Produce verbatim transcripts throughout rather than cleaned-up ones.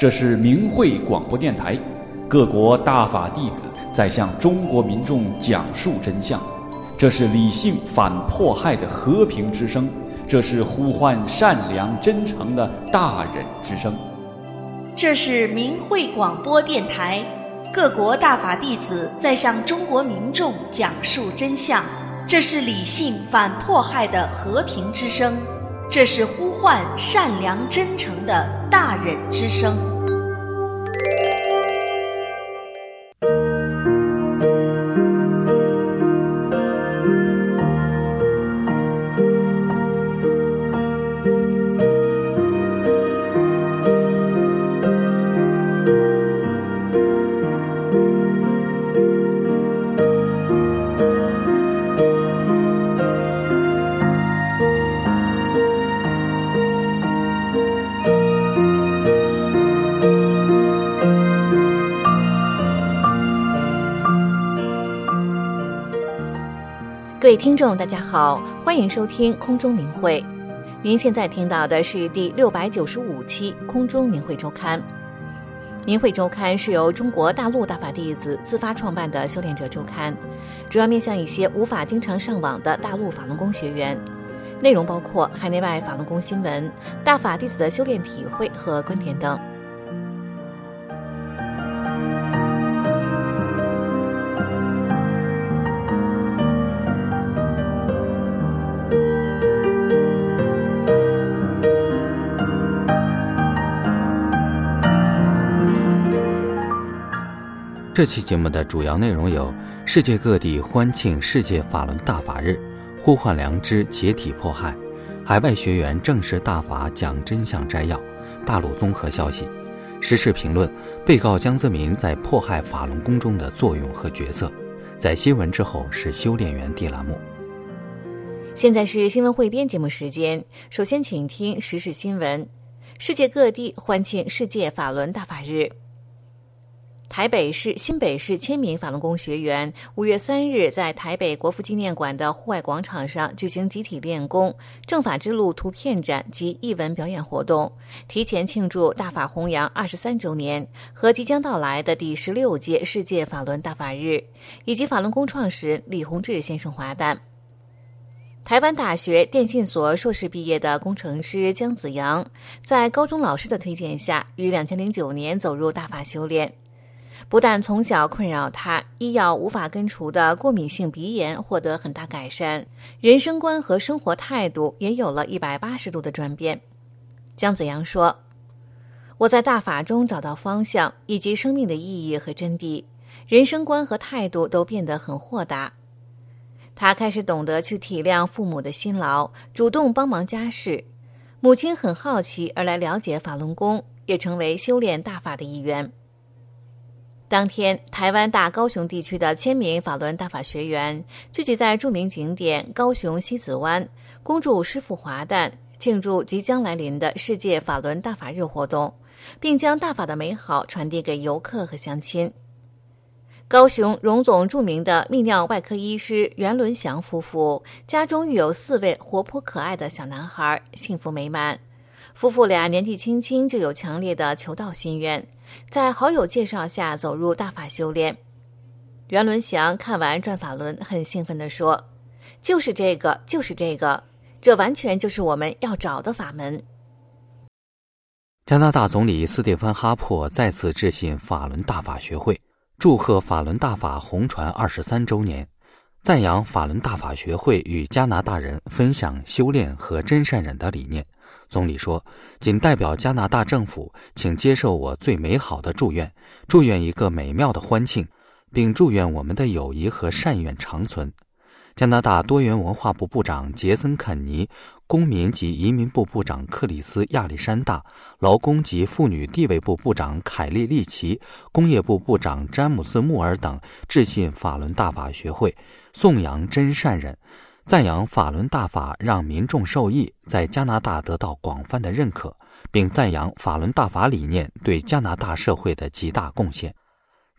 这是明慧广播电台，各国大法弟子在向中国民众讲述真相。这是理性反迫害的和平之声，这是呼唤善良真诚的大忍之声。 这是明慧广播电台，各国大法弟子在向中国民众讲述真相。这是理性反迫害的和平之声，这是呼唤善良真诚的大忍之声。 各位听众大家好，欢迎收听空中明慧。您现在听到的是第六百九十五期空中明慧周刊。明慧周刊是由中国大陆大法弟子自发创办的修炼者周刊，主要面向一些无法经常上网的大陆法轮功学员，内容包括海内外法轮功新闻、大法弟子的修炼体会和观点等。 这期节目的主要内容有：世界各地欢庆世界法轮大法日，呼唤良知，解体迫害；海外学员正式大法讲真相摘要；大陆综合消息；时事评论；被告江泽民在迫害法轮功中的作用和角色。在新闻之后是修炼园地栏目。 现在是新闻汇编节目时间，首先请听时事新闻。世界各地欢庆世界法轮大法日。台北市、新北市千名法轮功学员五月三日在台北国父纪念馆的户外广场上举行集体练功、正法之路图片展及艺文表演活动，提前庆祝大法弘扬二十三周年和即将到来的第十六届世界法轮大法日，以及法轮功创始人李洪志先生华诞。台湾大学电信所硕士毕业的工程师姜子阳，在高中老师的推荐下，于两千零九年走入大法修炼。不但从小困扰他医药无法根除的过敏性鼻炎获得很大改善，人生观和生活态度也有了一百八十度的转变。姜子阳说：“我在大法中找到方向以及生命的意义和真谛，人生观和态度都变得很豁达。他开始懂得去体谅父母的辛劳，主动帮忙家事。母亲很好奇而来了解法轮功，也成为修炼大法的一员。”当天，台湾大高雄地区的千名法轮大法学员聚集在著名景点高雄西子湾，恭祝师父华诞，庆祝即将来临的世界法轮大法日活动，并将大法的美好传递给游客和乡亲。高雄荣总著名的泌尿外科医师袁伦祥夫妇家中育有四位活泼可爱的小男孩，幸福美满。夫妇俩年纪轻轻就有强烈的求道心愿，在好友介绍下走入大法修炼。袁伦祥看完转法轮很兴奋地说：“就是这个，就是这个，这完全就是我们要找的法门。” 加拿大总理斯蒂芬·哈珀再次致信法轮大法学会，祝贺法轮大法红传二十三周年，赞扬法轮大法学会与加拿大人分享修炼和真善忍的理念。总理说：“仅代表加拿大政府，请接受我最美好的祝愿，祝愿一个美妙的欢庆，并祝愿我们的友谊和善愿长存。”加拿大多元文化部部长杰森·肯尼、公民及移民部部长克里斯·亚历山大、劳工及妇女地位部部长凯利·利奇、工业部部长詹姆斯·穆尔等致信法轮大法学会，颂扬真善忍，赞扬法轮大法让民众受益，在加拿大得到广泛的认可，并赞扬法轮大法理念对加拿大社会的极大贡献。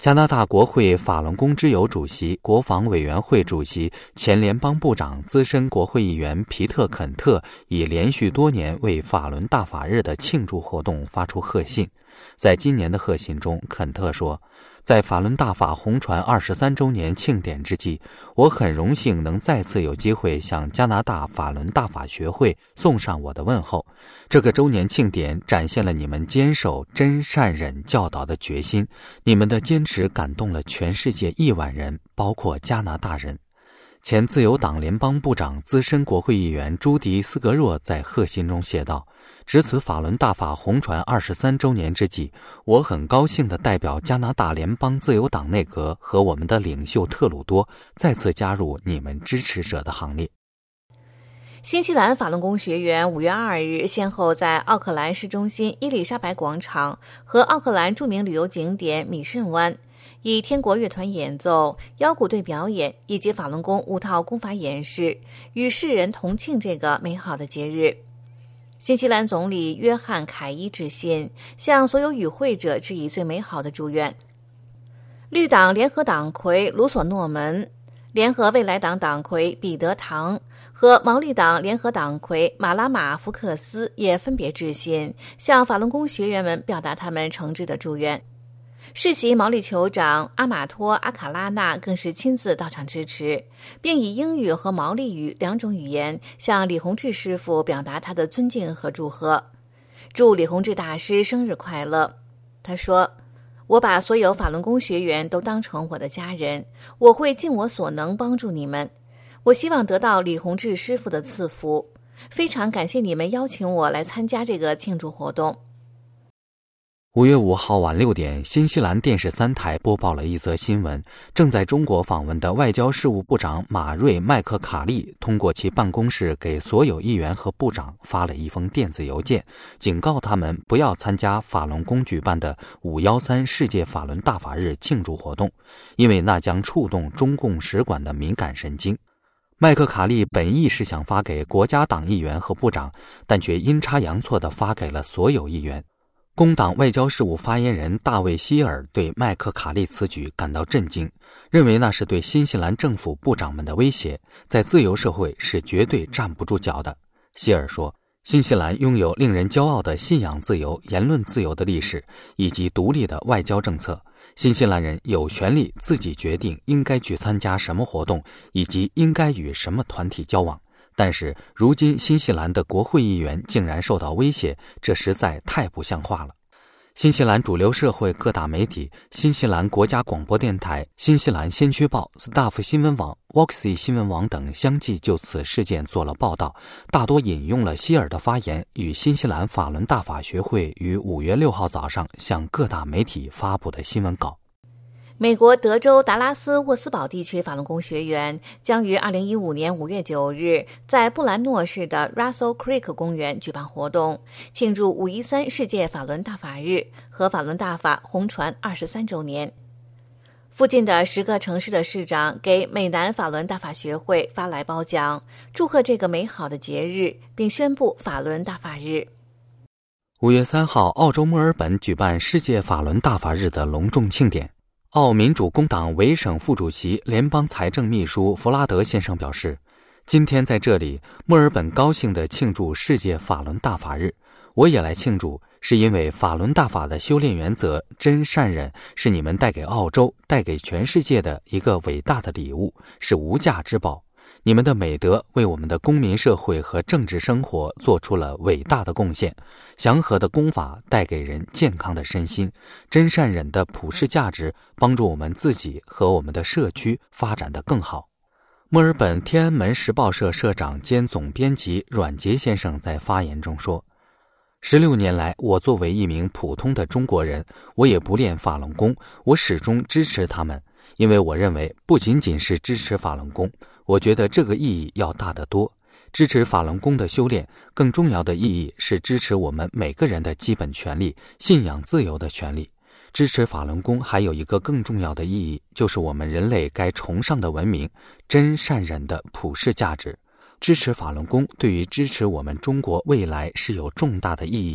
加拿大国会法轮功之友主席、国防委员会主席、前联邦部长、资深国会议员皮特·肯特以连续多年为法轮大法日的庆祝活动发出贺信。在今年的贺信中，肯特说，在法轮大法红传二十三周年庆典之际，我很荣幸能再次有机会向加拿大法轮大法学会送上我的问候。这个周年庆典展现了你们坚守真善忍教导的决心，你们的坚持感动了全世界亿万人，包括加拿大人。前自由党联邦部长、资深国会议员朱迪·斯格若在贺信中写道，值此法轮大法红传二十三周年之际，我很高兴地代表加拿大联邦自由党内阁和我们的领袖特鲁多再次加入你们支持者的行列。 新西兰法轮功学员五月二日先后在奥克兰市中心伊丽莎白广场和奥克兰著名旅游景点米慎湾以天国乐团演奏、腰鼓队表演以及法轮功五套功法演示，与世人同庆这个美好的节日。新西兰总理约翰·凯伊致信，向所有与会者致以最美好的祝愿。绿党联合党魁卢索诺门、联合未来党党魁彼得·唐和毛利党联合党魁马拉马·福克斯也分别致信，向法轮功学员们表达他们诚挚的祝愿。世袭毛利酋长阿马托·阿卡拉纳更是亲自到场支持，并以英语和毛利语两种语言向李洪志师傅表达他的尊敬和祝贺，祝李洪志大师生日快乐。他说，我把所有法轮功学员都当成我的家人，我会尽我所能帮助你们。我希望得到李洪志师傅的赐福，非常感谢你们邀请我来参加这个庆祝活动。 五月五号晚六点，新西兰电视三台播报了一则新闻，正在中国访问的外交事务部长马瑞·麦克卡利通过其办公室给所有议员和部长发了一封电子邮件，警告他们不要参加法轮功举办的五一三世界法轮大法日庆祝活动，因为那将触动中共使馆的敏感神经。麦克卡利本意是想发给国家党议员和部长，但却阴差阳错地发给了所有议员。工党外交事务发言人大卫·希尔对麦克卡利此举感到震惊，认为那是对新西兰政府部长们的威胁，在自由社会是绝对站不住脚的。希尔说，新西兰拥有令人骄傲的信仰自由、言论自由的历史，以及独立的外交政策。新西兰人有权利自己决定应该去参加什么活动，以及应该与什么团体交往。但是如今新西兰的国会议员竟然受到威胁，这实在太不像话了。新西兰主流社会各大媒体、新西兰国家广播电台、新西兰先驱报、Staff 新闻网、Voxy 新闻网等相继就此事件做了报道，大多引用了希尔的发言与新西兰法轮大法学会于五月六号早上向各大媒体发布的新闻稿。 美国德州达拉斯沃斯堡地区法轮功学员将于二零一五年五月九日在布兰诺市的 Russell Creek 公园举办活动，庆祝五一三世界法轮大法日和法轮大法红传二十三周年。附近的十个城市的市长给美南法轮大法学会发来褒奖，祝贺这个美好的节日，并宣布法轮大法日。 五月三号，澳洲墨尔本举办世界法轮大法日的隆重庆典。澳民主工党维省副主席、联邦财政秘书弗拉德先生表示，今天在这里，墨尔本高兴地庆祝世界法轮大法日。我也来庆祝，是因为法轮大法的修炼原则真善忍是你们带给澳洲、带给全世界的一个伟大的礼物，是无价之宝。你们的美德为我们的公民社会和政治生活做出了伟大的贡献。祥和的功法带给人健康的身心，真善忍的普世价值帮助我们自己和我们的社区发展得更好。墨尔本天安门时报社社长兼总编辑阮杰先生在发言中说，十六年来，我作为一名普通的中国人，我也不练法轮功，我始终支持他们，因为我认为不仅仅是支持法轮功，我觉得这个意义要大得多。支持法轮功的修炼，更重要的意义是支持我们每个人的基本权利，信仰自由的权利。支持法轮功还有一个更重要的意义，就是我们人类该崇尚的文明，真善忍的普世价值。支持法轮功对于支持我们中国未来是有重大的意义的。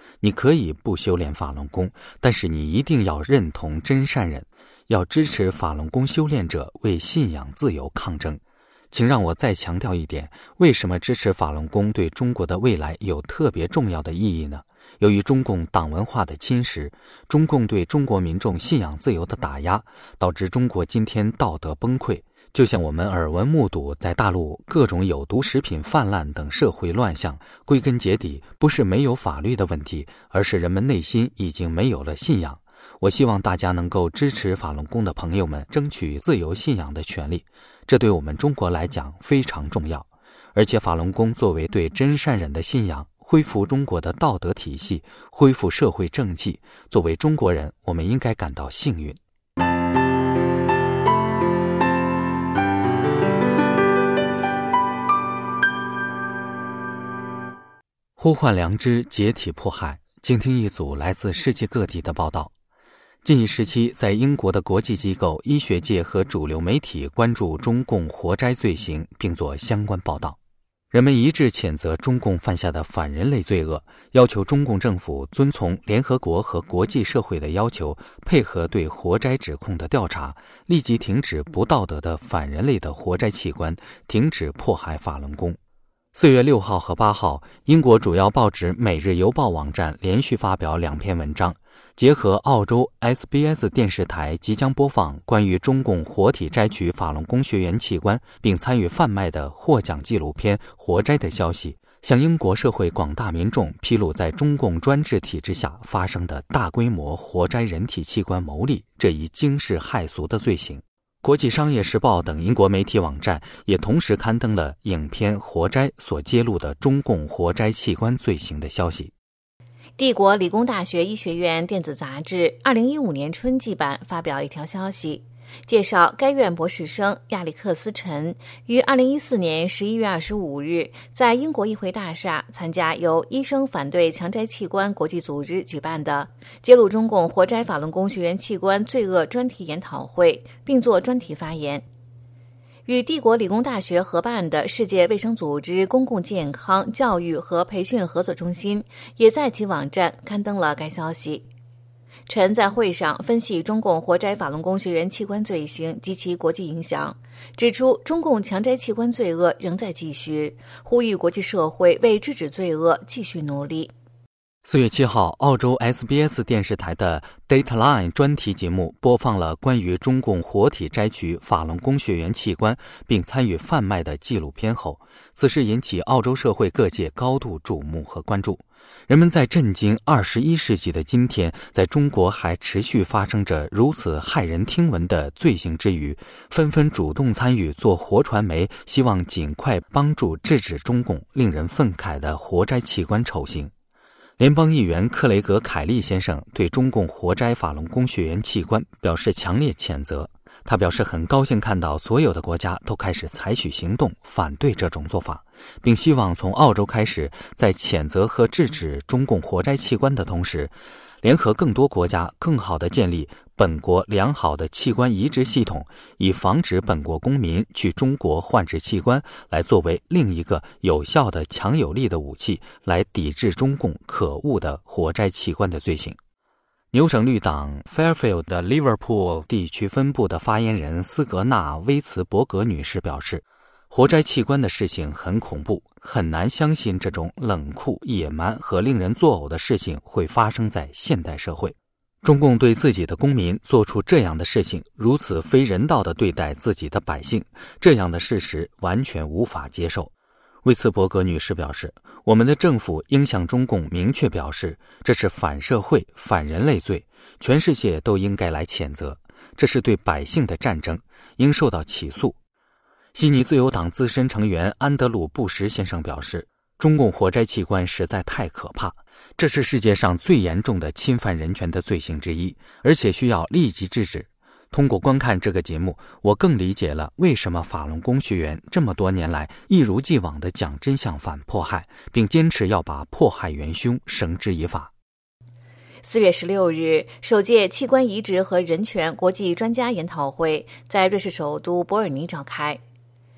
你可以不修炼法轮功，但是你一定要认同真善忍，要支持法轮功修炼者为信仰自由抗争。请让我再强调一点，为什么支持法轮功对中国的未来有特别重要的意义呢？由于中共党文化的侵蚀，中共对中国民众信仰自由的打压，导致中国今天道德崩溃。就像我们耳闻目睹在大陆各种有毒食品泛滥等社会乱象，归根结底不是没有法律的问题，而是人们内心已经没有了信仰。我希望大家能够支持法轮功的朋友们争取自由信仰的权利，这对我们中国来讲非常重要。而且法轮功作为对真善忍的信仰，恢复中国的道德体系，恢复社会正气，作为中国人，我们应该感到幸运。呼唤良知，解体迫害。静听一组来自世界各地的报道。近一时期，在英国的国际机构、医学界和主流媒体关注中共活摘罪行，并做相关报道。人们一致谴责中共犯下的反人类罪恶，要求中共政府遵从联合国和国际社会的要求，配合对活摘指控的调查，立即停止不道德的反人类的活摘器官，停止迫害法轮功。四月六号和八号，英国主要报纸《每日邮报》网站连续发表两篇文章，结合澳洲 S B S 电视台即将播放关于中共活体摘取法轮功学员器官并参与贩卖的获奖纪录片《活摘》的消息，向英国社会广大民众披露在中共专制体制下发生的大规模活摘人体器官牟利这一惊世骇俗的罪行。国际商业时报等英国媒体网站也同时刊登了影片《活摘》所揭露的中共活摘器官罪行的消息。 帝国理工大学医学院电子杂志二零一五年春季版发表一条消息，介绍该院博士生亚历克斯·陈于二零一四年十一月二十五日在英国议会大厦参加由医生反对强摘器官国际组织举办的揭露中共活摘法轮功学员器官罪恶专题研讨会，并作专题发言。与帝国理工大学合办的世界卫生组织公共健康教育和培训合作中心也在其网站刊登了该消息。陈在会上分析中共活摘法轮功学员器官罪行及其国际影响，指出中共强摘器官罪恶仍在继续，呼吁国际社会为制止罪恶继续努力。 四月七号，澳洲 S B S 电视台的 Dateline 专题节目播放了关于中共活体摘取法轮功学员器官并参与贩卖的纪录片后，此事引起澳洲社会各界高度瞩目和关注。人们在震惊二十一世纪的今天，在中国还持续发生着如此骇人听闻的罪行之余，纷纷主动参与做活传媒，希望尽快帮助制止中共令人愤慨的活摘器官丑行。联邦议员克雷格·凯利先生对中共活摘法轮功学员器官表示强烈谴责。他表示很高兴看到所有的国家都开始采取行动反对这种做法，并希望从澳洲开始，在谴责和制止中共活摘器官的同时，联合更多国家更好地建立本国良好的器官移植系统，以防止本国公民去中国换置器官，来作为另一个有效的强有力的武器，来抵制中共可恶的活摘器官的罪行。纽省绿党 Fairfield 的 Liverpool 地区分部的发言人斯格纳·威茨伯格女士表示，活摘器官的事情很恐怖，很难相信这种冷酷、野蛮和令人作呕的事情会发生在现代社会。中共对自己的公民做出这样的事情，如此非人道地对待自己的百姓，这样的事实完全无法接受。威茨伯格女士表示，我们的政府应向中共明确表示，这是反社会、反人类罪，全世界都应该来谴责，这是对百姓的战争，应受到起诉。悉尼自由党资深成员安德鲁·布什先生表示，中共活摘器官实在太可怕，这是世界上最严重的侵犯人权的罪行之一，而且需要立即制止。通过观看这个节目，我更理解了为什么法轮功学员这么多年来一如既往地讲真相反迫害，并坚持要把迫害元凶绳之以法。 四月十六日，首届器官移植和人权国际专家研讨会在瑞士首都伯尔尼召开。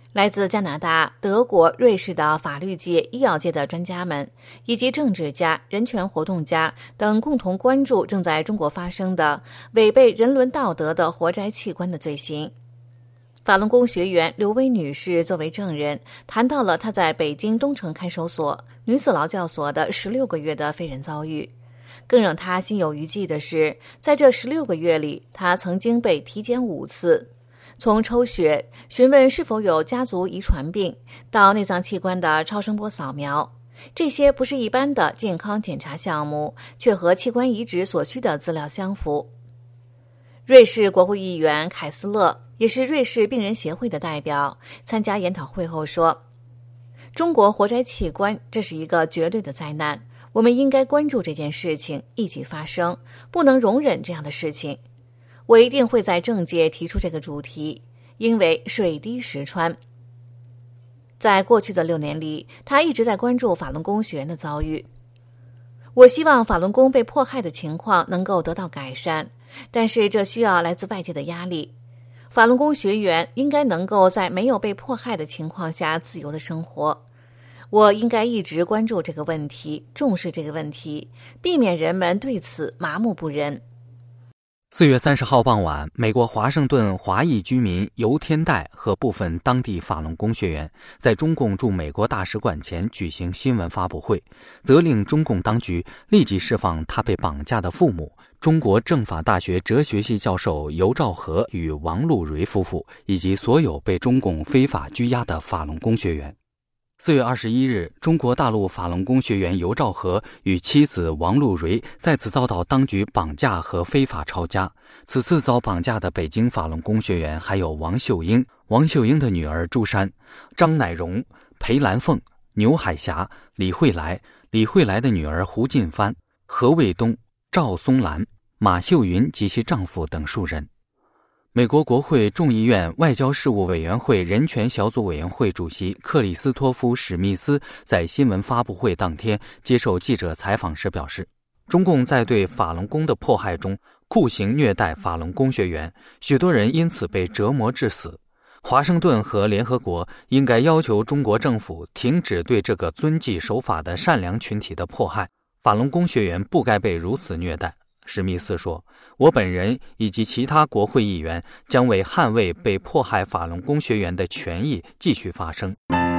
来自加拿大、德国、瑞士的法律界、医药界的专家们，以及政治家、人权活动家等共同关注正在中国发生的违背人伦道德的活摘器官的罪行。法轮功学员刘薇女士作为证人，谈到了她在北京东城看守所、女子劳教所的十六个月的非人遭遇。更让她心有余悸的是，在这十六个月里，她曾经被体检五次。从抽血、询问是否有家族遗传病，到内脏器官的超声波扫描，这些不是一般的健康检查项目，却和器官移植所需的资料相符。瑞士国会议员凯斯勒也是瑞士病人协会的代表，参加研讨会后说，中国活摘器官，这是一个绝对的灾难，我们应该关注这件事情，一起发声，不能容忍这样的事情。我一定会在政界提出这个主题，因为水滴石穿。在过去的六年里，他一直在关注法轮功学员的遭遇。我希望法轮功被迫害的情况能够得到改善，但是这需要来自外界的压力。法轮功学员应该能够在没有被迫害的情况下自由的生活。我应该一直关注这个问题，重视这个问题，避免人们对此麻木不仁。 四月三十号傍晚，美国华盛顿华裔居民尤天代和部分当地法轮功学员在中共驻美国大使馆前举行新闻发布会，责令中共当局立即释放他被绑架的父母，中国政法大学哲学系教授尤兆和与王璐蕊夫妇，以及所有被中共非法拘押的法轮功学员。四月二十一日，中国大陆法轮功学员尤兆和与妻子王璐蕊再次遭到当局绑架和非法抄家。此次遭绑架的北京法轮功学员还有王秀英、王秀英的女儿朱珊、张乃荣、裴兰凤、牛海霞、李慧来、李慧来的女儿胡进帆、何卫东、赵松兰、马秀云及其丈夫等数人。美国国会众议院外交事务委员会人权小组委员会主席克里斯托夫·史密斯在新闻发布会当天接受记者采访时表示，中共在对法轮功的迫害中酷刑虐待法轮功学员，许多人因此被折磨致死。华盛顿和联合国应该要求中国政府停止对这个遵纪守法的善良群体的迫害，法轮功学员不该被如此虐待。史密斯说，我本人以及其他国会议员将为捍卫被迫害法轮功学员的权益继续发声。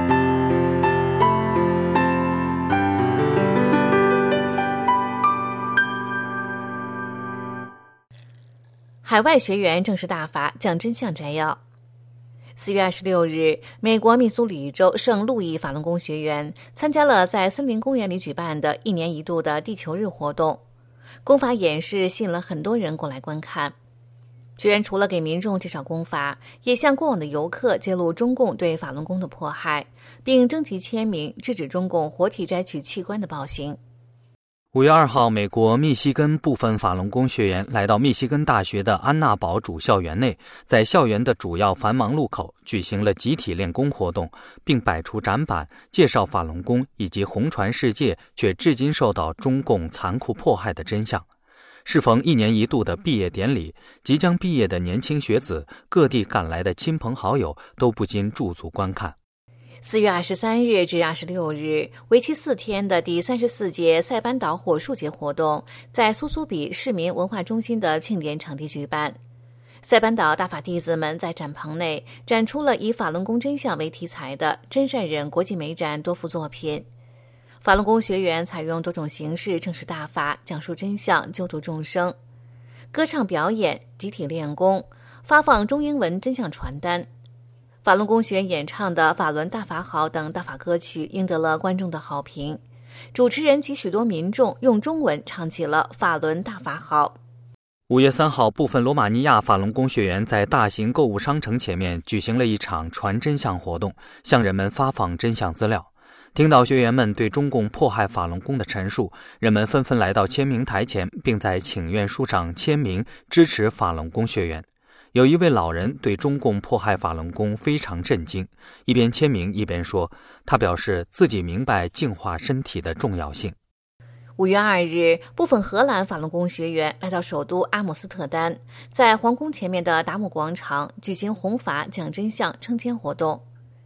海外学员正式大法讲真相摘要。四月二十六日，美国密苏里州圣路易法轮功学员参加了在森林公园里举办的一年一度的地球日活动。功法演示吸引了很多人过来观看。学员除了给民众介绍功法，也向过往的游客揭露中共对法轮功的迫害，并征集签名制止中共活体摘取器官的暴行。 五月二号，美国密西根部分法轮功学员来到密西根大学的安娜堡主校园内，在校园的主要繁忙路口举行了集体练功活动，并摆出展板介绍法轮功以及红传世界却至今受到中共残酷迫害的真相。适逢一年一度的毕业典礼，即将毕业的年轻学子，各地赶来的亲朋好友都不禁驻足观看。 四月二十三日至二十六日，为期四天的第三十四届塞班岛火树节活动在苏苏比市民文化中心的庆典场地举办。塞班岛大法弟子们在展棚内展出了以法轮功真相为题材的真善忍国际美展多幅作品。法轮功学员采用多种形式正式大法，讲述真相，救度众生。歌唱表演、集体练功、发放中英文真相传单。法轮功学员演唱的《法轮大法好》等大法歌曲赢得了观众的好评。主持人及许多民众用中文唱起了《法轮大法好》。 五月三号，部分罗马尼亚法轮功学员在大型购物商城前面举行了一场传真相活动，向人们发放真相资料。听到学员们对中共迫害法轮功的陈述，人们纷纷来到签名台前，并在请愿书上签名支持法轮功学员。有一位老人对中共迫害法轮功非常震惊，一边签名一边说，他表示自己明白净化身体的重要性。 五月二日，部分荷兰法轮功学员来到首都阿姆斯特丹，在皇宫前面的达姆广场举行弘法讲真相称签活动。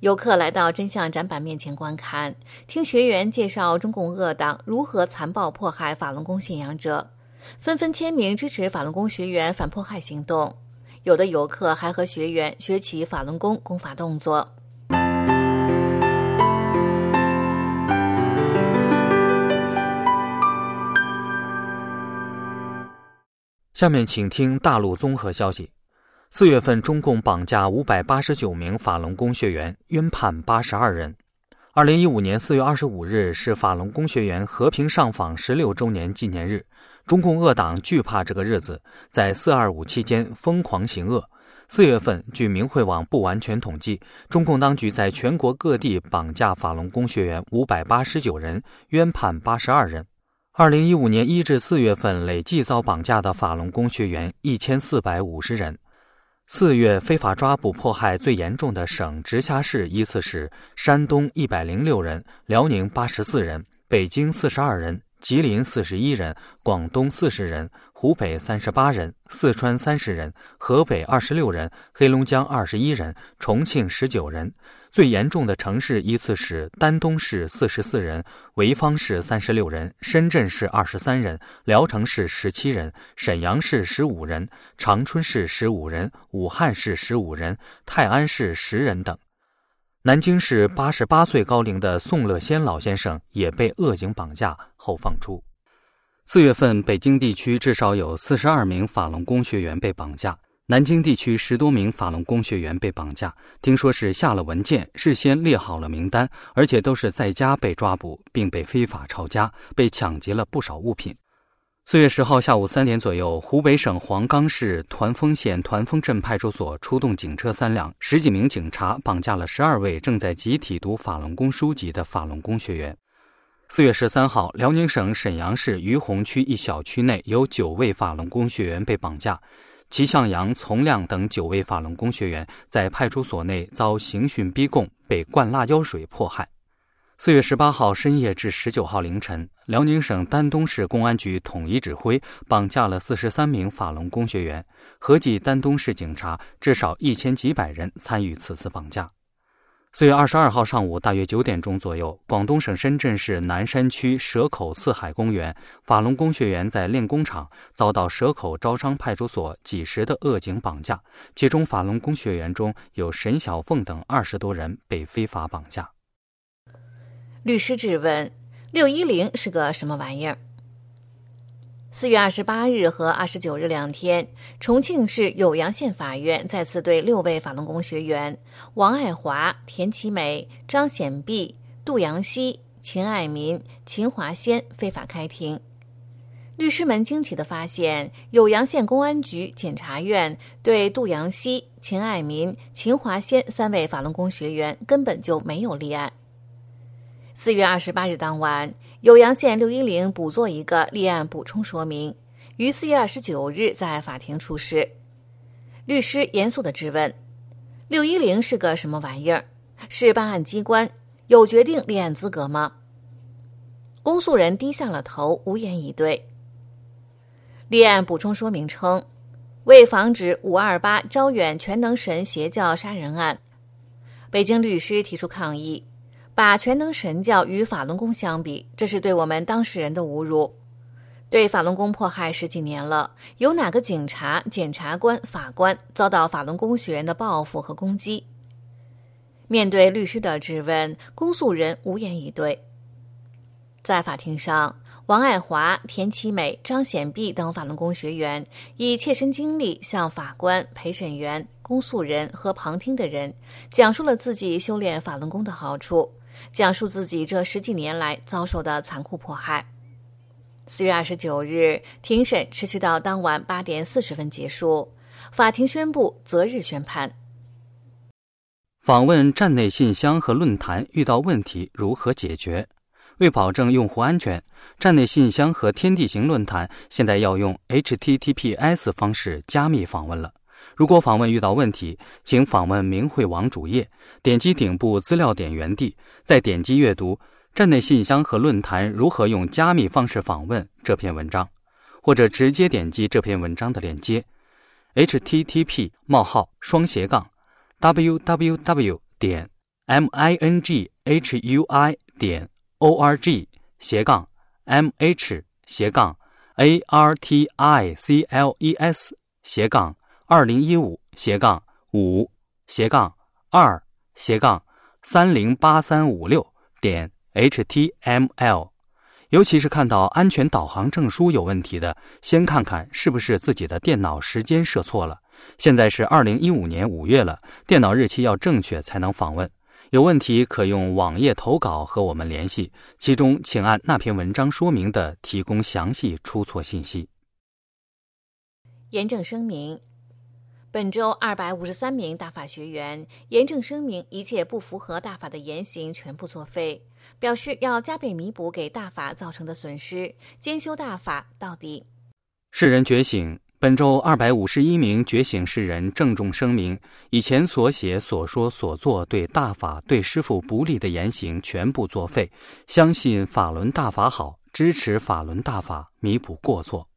游客来到真相展板面前观看，听学员介绍中共恶党如何残暴迫害法轮功信仰者，纷纷签名支持法轮功学员反迫害行动。有的游客还和学员学起法轮功功法动作。 下面请听大陆综合消息。四月份，中共绑架五百八十九名法轮功学员，冤判八十二人。二零一五年四月二十五日是法轮功学员和平上访十六周年纪念日。中共恶党惧怕这个日子，在四二五期间疯狂行恶。四月份，据明慧网不完全统计，中共当局在全国各地绑架法轮功学员五百八十九人，冤判八十二人。二零一五年一至四月份累计遭绑架的法轮功学员一千四百五十人。四月非法抓捕迫害最严重的省直辖市依次是山东一百零六人、辽宁八十四人、北京四十二人、吉林四十一人、广东四十人、湖北三十八人、四川三十人、河北二十六人、黑龙江二十一人、重庆十九人。最严重的城市依次是丹东市四十四人、潍坊市三十六人、深圳市二十三人、聊城市十七人、沈阳市十五人、长春市十五人、武汉市十五人、泰安市十人等。南京市八十八岁高龄的宋乐先老先生也被恶警绑架后放出。四月份，北京地区至少有四十二名法轮功学员被绑架，南京地区十多名法轮功学员被绑架，听说是下了文件，事先列好了名单，而且都是在家被抓捕，并被非法抄家，被抢劫了不少物品。四月十号下午三点左右，湖北省黄冈市团风县团风镇派出所出动警车三辆，十几名警察绑架了十二位正在集体读法轮功书籍的法轮功学员。四月十三号，辽宁省沈阳市于洪区一小区内有九位法轮功学员被绑架，齐向阳、从亮等九位法轮功学员在派出所内遭刑讯逼供，被灌辣椒水迫害。四月十八号深夜至十九号凌晨，辽宁省丹东市公安局统一指挥绑架了四十三名法轮功学员，合计丹东市警察至少一千几百人参与此次绑架。四月二十二号上午大约九点钟左右，广东省深圳市南山区蛇口四海公园，法轮功学员在练功场遭到蛇口招商派出所几十的恶警绑架，其中法轮功学员中有沈小凤等二十多人被非法绑架。 律师质问：六一零是个什么玩意儿？四月二十八日和二十九日两天，重庆市酉阳县法院再次对六位法轮功学员王爱华、田其美、张显碧、杜阳熙、秦爱民、秦华先非法开庭。律师们惊奇地发现，酉阳县公安局检察院对杜阳熙、秦爱民、秦华先三位法轮功学员根本就没有立案。四月二十八日当晚，酉阳县六一零补做一个立案补充说明，于四月二十九日在法庭出示。律师严肃地质问：六一零是个什么玩意儿？是办案机关，有决定立案资格吗？公诉人低下了头，无言以对。立案补充说明称，为防止五二八招远全能神邪教杀人案，北京律师提出抗议，把全能神教与法轮功相比，这是对我们当事人的侮辱。对法轮功迫害十几年了，有哪个警察、检察官、法官遭到法轮功学员的报复和攻击？面对律师的质问，公诉人无言以对。在法庭上，王爱华、田其美、张显碧等法轮功学员以切身经历向法官、陪审员、公诉人和旁听的人讲述了自己修炼法轮功的好处，讲述自己这十几年来遭受的残酷迫害。四月二十九日，庭审持续到当晚八点四十分结束，法庭宣布择日宣判。 访问站内信箱和论坛遇到问题如何解决？为保证用户安全，站内信箱和天地行论坛现在要用 H T T P S 方式加密访问了。如果访问遇到问题，请访问明慧网主页，点击顶部资料点原地，再点击阅读站内信箱和论坛如何用加密方式访问这篇文章，或者直接点击这篇文章的链接 H T T P 冒号双斜杠 W W W 点 m i n g h u i 点 o r g 斜杠 m h 斜杠 a r t i c l e s 斜杠二零一五斜杠五斜杠二斜杠三零八三五六点 h t m l。 尤其是看到安全导航证书有问题的，先看看是不是自己的电脑时间设错了。现在是二零一五年五月了，电脑日期要正确才能访问。有问题可用网页投稿和我们联系，其中请按那篇文章说明的提供详细出错信息。 严正声明：本周二百五十三名大法学员严正声明，一切不符合大法的言行全部作废，表示要加倍弥补给大法造成的损失，兼修大法到底。 世人觉醒，本周二百五十一名觉醒世人郑重声明，以前所写所说所做对大法对师父不利的言行全部作废，相信法轮大法好，支持法轮大法，弥补过错。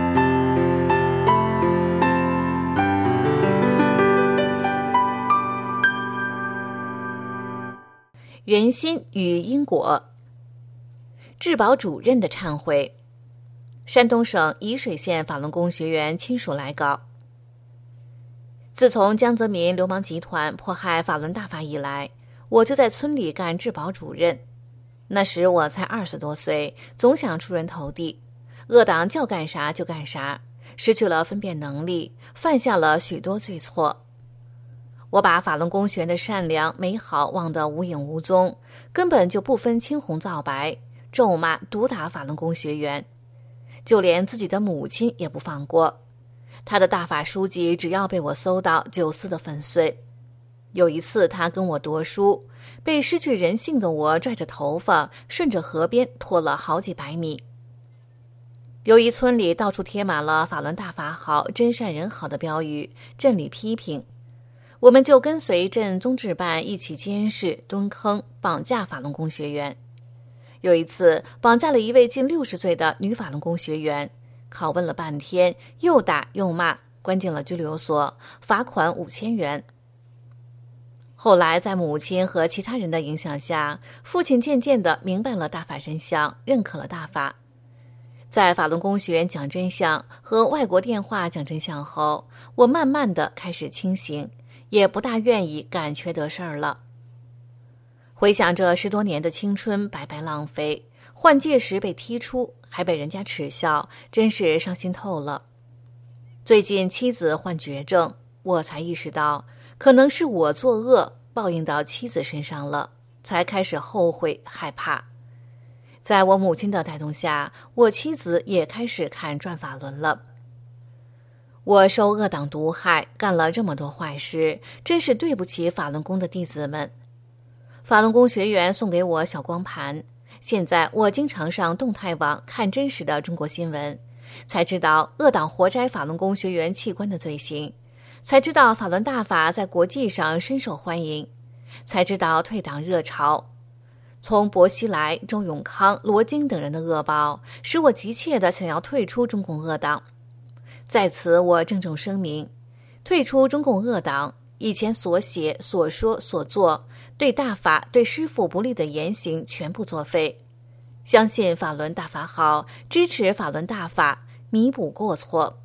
人心与因果，治保主任的忏悔。山东省沂水县法轮功学员亲属来稿：自从江泽民流氓集团迫害法轮大法以来，我就在村里干治保主任。那时我才二十多岁，总想出人头地，恶党叫干啥就干啥，失去了分辨能力，犯下了许多罪错。我把法轮功学员的善良美好忘得无影无踪，根本就不分青红皂白，咒骂毒打法轮功学员，就连自己的母亲也不放过。他的大法书籍只要被我搜到就撕得粉碎。有一次他跟我夺书，被失去人性的我拽着头发顺着河边拖了好几百米。由于村里到处贴满了法轮大法好，真善人好的标语，镇里批评，我们就跟随镇宗治办一起监视、蹲坑、绑架法轮功学员。有一次绑架了一位近六十岁的女法轮功学员，拷问了半天，又打又骂，关进了拘留所，罚款五千元。后来在母亲和其他人的影响下，父亲渐渐地明白了大法真相，认可了大法。在法轮功学员讲真相和外国电话讲真相后，我慢慢地开始清醒，也不大愿意干缺德事儿了。回想这十多年的青春白白浪费，换届时被踢出，还被人家耻笑，真是伤心透了。最近妻子患绝症，我才意识到，可能是我作恶报应到妻子身上了，才开始后悔害怕。在我母亲的带动下，我妻子也开始看转法轮了。我受恶党毒害，干了这么多坏事，真是对不起法轮功的弟子们。法轮功学员送给我小光盘，现在我经常上动态网看真实的中国新闻，才知道恶党活摘法轮功学员器官的罪行，才知道法轮大法在国际上深受欢迎，才知道退党热潮。从薄熙来、周永康、罗京等人的恶报，使我急切地想要退出中共恶党。在此我郑重声明，退出中共恶党，以前所写所说所做对大法对师父不利的言行全部作废，相信法轮大法好，支持法轮大法，弥补过错。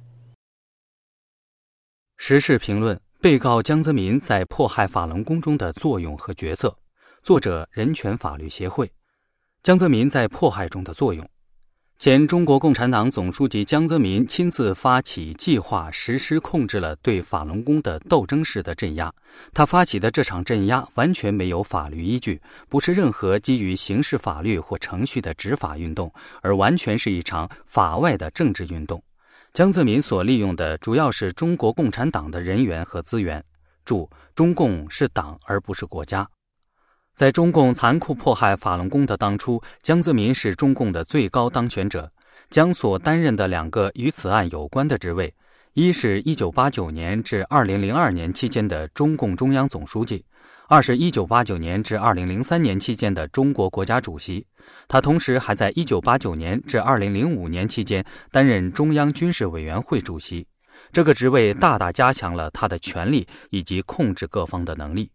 时事评论：被告江泽民在迫害法轮功中的作用和角色。作者：人权法律协会。江泽民在迫害中的作用。前中国共产党总书记江泽民亲自发起计划实施控制了对法轮功的斗争式的镇压，他发起的这场镇压完全没有法律依据，不是任何基于刑事法律或程序的执法运动，而完全是一场法外的政治运动。江泽民所利用的主要是中国共产党的人员和资源。注：中共是党而不是国家。在中共残酷迫害法轮功的当初，江泽民是中共的最高当权者，将所担任的两个与此案有关的职位，一是一九八九年至二零零二年期间的中共中央总书记，二是一九八九年至二零零三年期间的中国国家主席。他同时还在一九八九年至二零零五年期间担任中央军事委员会主席，这个职位大大加强了他的权力以及控制各方的能力。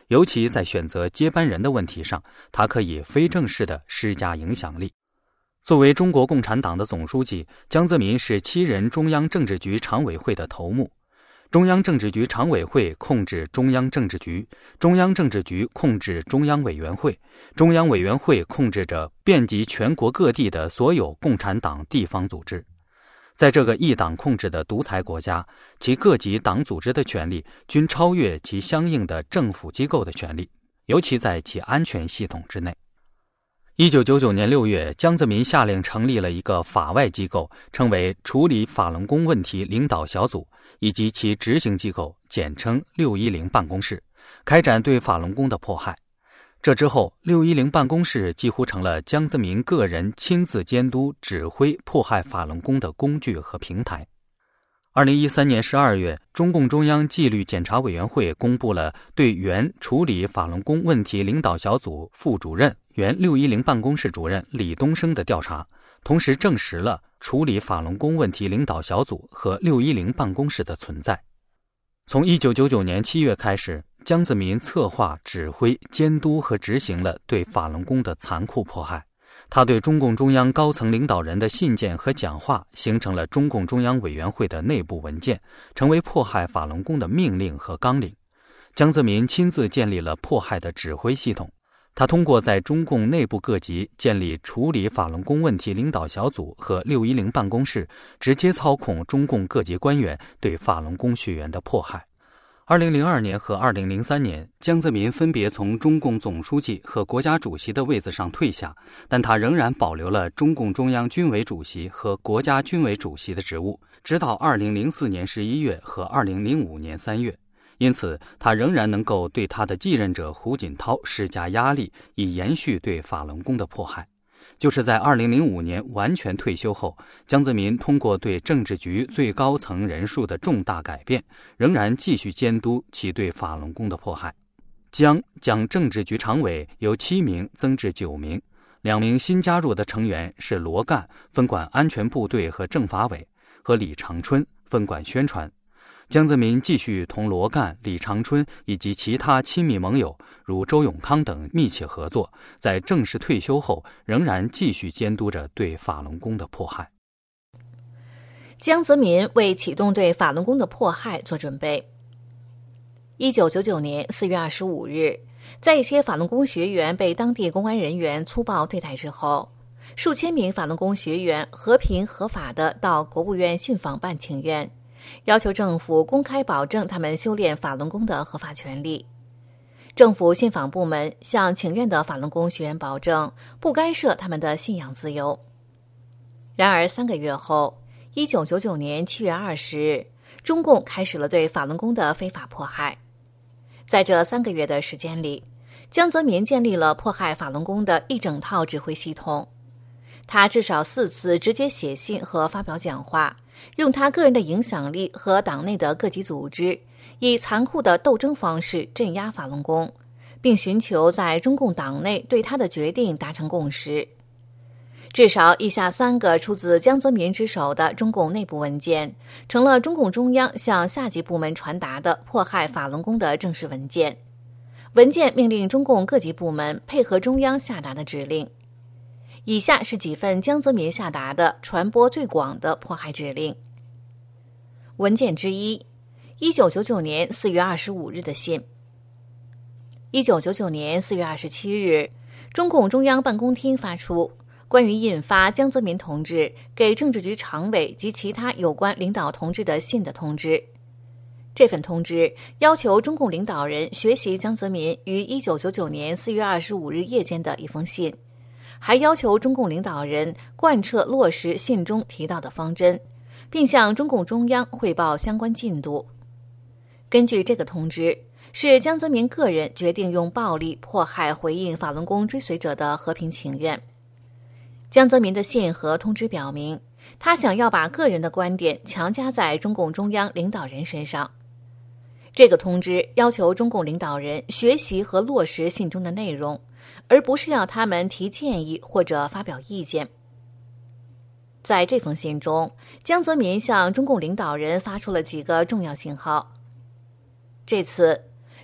尤其在选择接班人的问题上，他可以非正式地施加影响力。作为中国共产党的总书记，江泽民是七人中央政治局常委会的头目。中央政治局常委会控制中央政治局，中央政治局控制中央委员会，中央委员会控制着遍及全国各地的所有共产党地方组织。在这个一党控制的独裁国家，其各级党组织的权力均超越其相应的政府机构的权力，尤其在其安全系统之内。一九九九年六月，江泽民下令成立了一个法外机构，称为处理法轮功问题领导小组，以及其执行机构，简称六一零办公室，开展对法轮功的迫害。这之后，六一零办公室几乎成了江泽民个人亲自监督、指挥迫害法轮功的工具和平台。二零一三年十二月，中共中央纪律检查委员会公布了对原处理法轮功问题领导小组副主任、原六一零办公室主任李东生的调查，同时证实了处理法轮功问题领导小组和六一零办公室的存在。从一九九九年七月开始，江泽民策划、指挥、监督和执行了对法轮功的残酷迫害。他对中共中央高层领导人的信件和讲话形成了中共中央委员会的内部文件，成为迫害法轮功的命令和纲领。江泽民亲自建立了迫害的指挥系统，他通过在中共内部各级建立处理法轮功问题领导小组和六一零办公室，直接操控中共各级官员对法轮功学员的迫害。二零零二年和二零零三年，江泽民分别从中共总书记和国家主席的位子上退下，但他仍然保留了中共中央军委主席和国家军委主席的职务，直到二零零四年十一月和二零零五年三月。因此，他仍然能够对他的继任者胡锦涛施加压力，以延续对法轮功的迫害。就是在二零零五年完全退休后，江泽民通过对政治局最高层人数的重大改变，仍然继续监督其对法轮功的迫害。江将政治局常委由七名增至九名，两名新加入的成员是罗干，分管安全部队和政法委，和李长春，分管宣传。江泽民继续同罗干、李长春以及其他亲密盟友如周永康等密切合作，在正式退休后仍然继续监督着对法轮功的迫害。 江泽民为启动对法轮功的迫害做准备。一九九九年四月二十五日，在一些法轮功学员被当地公安人员粗暴对待之后，数千名法轮功学员和平合法地到国务院信访办请愿，要求政府公开保证他们修炼法轮功的合法权利。政府信访部门向请愿的法轮功学员保证不干涉他们的信仰自由。然而三个月后，一九九九年七月二十日，中共开始了对法轮功的非法迫害。在这三个月的时间里，江泽民建立了迫害法轮功的一整套指挥系统。他至少四次直接写信和发表讲话，用他个人的影响力和党内的各级组织，以残酷的斗争方式镇压法轮功，并寻求在中共党内对他的决定达成共识。至少以下三个出自江泽民之手的中共内部文件，成了中共中央向下级部门传达的迫害法轮功的正式文件。文件命令中共各级部门配合中央下达的指令。以下是几份江泽民下达的传播最广的迫害指令。文件之一，一九九九年四月二十五日的信。一九九九年四月二十七日，中共中央办公厅发出关于印发江泽民同志给政治局常委及其他有关领导同志的信的通知。这份通知要求中共领导人学习江泽民于一九九九年四月二十五日夜间的一封信，还要求中共领导人贯彻落实信中提到的方针，并向中共中央汇报相关进度。根据这个通知，是江泽民个人决定用暴力迫害回应法轮功追随者的和平请愿。江泽民的信和通知表明，他想要把个人的观点强加在中共中央领导人身上。这个通知要求中共领导人学习和落实信中的内容，而不是要他们提建议或者发表意见。在这封信中，江泽民向中共领导人发出了几个重要信号。这次，